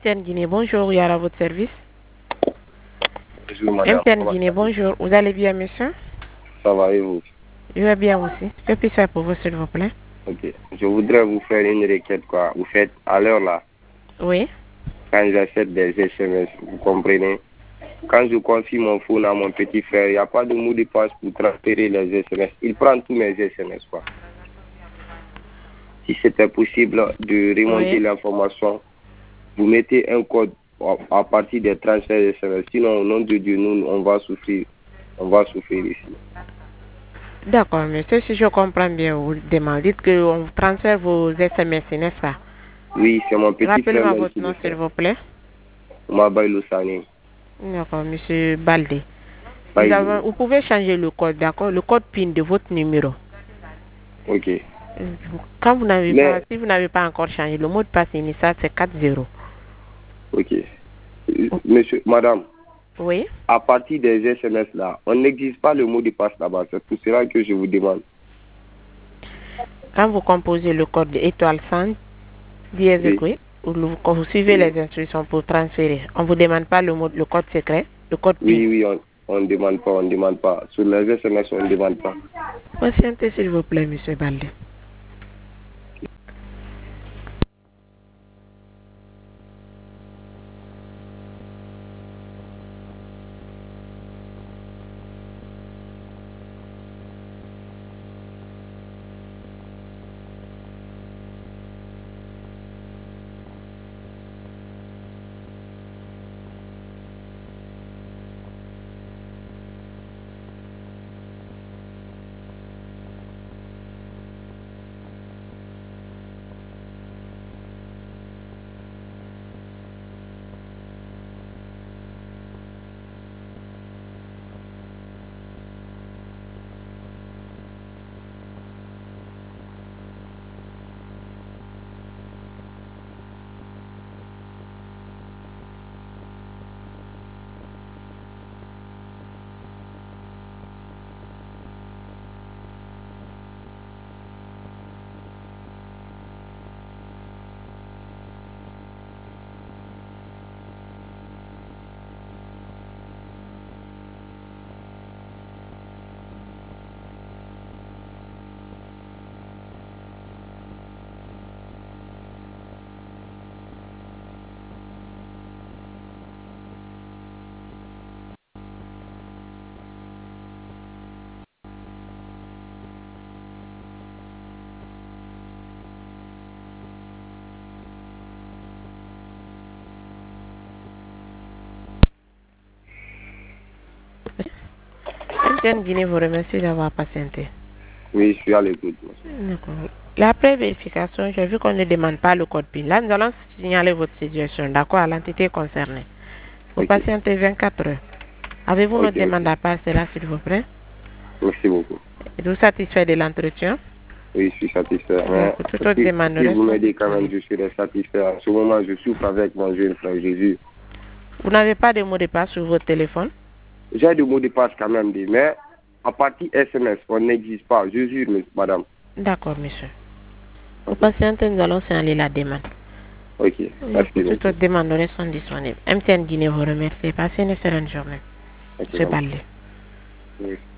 MTN Guinée, bonjour, il y a à votre service. Bonjour madame. MTN Guinée, bonjour, vous allez bien monsieur? Ça va et vous? Je vais bien aussi. Que puis-je faire pour vous s'il vous plaît? Ok. Je voudrais vous faire une requête quoi. Vous faites à l'heure là, Oui. quand j'achète des SMS, vous comprenez? Quand je confie mon phone à mon petit frère, il n'y a pas de mot de passe pour transférer les SMS. Il prend tous mes SMS quoi. Si c'était possible de remonter l'information, vous mettez un code à partir des transferts SMS. Sinon, au nom de Dieu, nous, on va souffrir. On va souffrir ici. D'accord, monsieur, si je comprends bien, vous demandez qu'on transfère vos SMS, n'est-ce pas? Oui, c'est mon petit frère Rappelez-moi même votre qui le nom s'il fait. vous plaît. Mabaïlou Sané. D'accord, monsieur Baldé. Baïlou. Vous pouvez changer le code, d'accord? Le code PIN de votre numéro. Ok. Quand vous n'avez pas, Mais, si vous n'avez pas encore changé, le mot de passe initial c'est 40. ok. Monsieur, madame, Oui. à partir des SMS là, on n'existe pas le mot de passe là-bas. C'est pour cela que je vous demande. Quand vous composez le code étoile 100, dièse, Oui. vous suivez les instructions pour transférer. On ne vous demande pas le code secret, le code PIN. Oui, on ne demande pas, on ne demande pas. Sur les SMS, on ne demande pas. Patientez s'il vous plaît, monsieur Baldé. MTN Guinée vous remercie d'avoir patienté. Oui, je suis à l'écoute. D'accord. Après vérification, j'ai vu qu'on ne demande pas le code PIN. Là, nous allons signaler votre situation, d'accord, à l'entité concernée. Vous Ok. patientez 24 heures. Avez-vous Ok, notre demande ok. à part cela, s'il vous plaît? Merci beaucoup. Êtes-vous satisfait de l'entretien? Oui, je suis satisfait. Mais D'accord. Toute autre demande si vous reste m'aidez quand même, disponible. je serai satisfait. En ce moment, je souffre avec mon jeune frère Jésus. Vous n'avez pas de mot de passe sur votre téléphone? J'ai des mots de passe quand même, mais à partir SMS, on n'existe pas. Je jure, madame. D'accord, monsieur. Vous Ok. patientez, nous allons signaler la demande. Ok. Merci Toute beaucoup. autre demande reste disponible. MTN Guinée vous remercie. Passez une excellente journée. Ok, Monsieur madame. Baldé. Oui.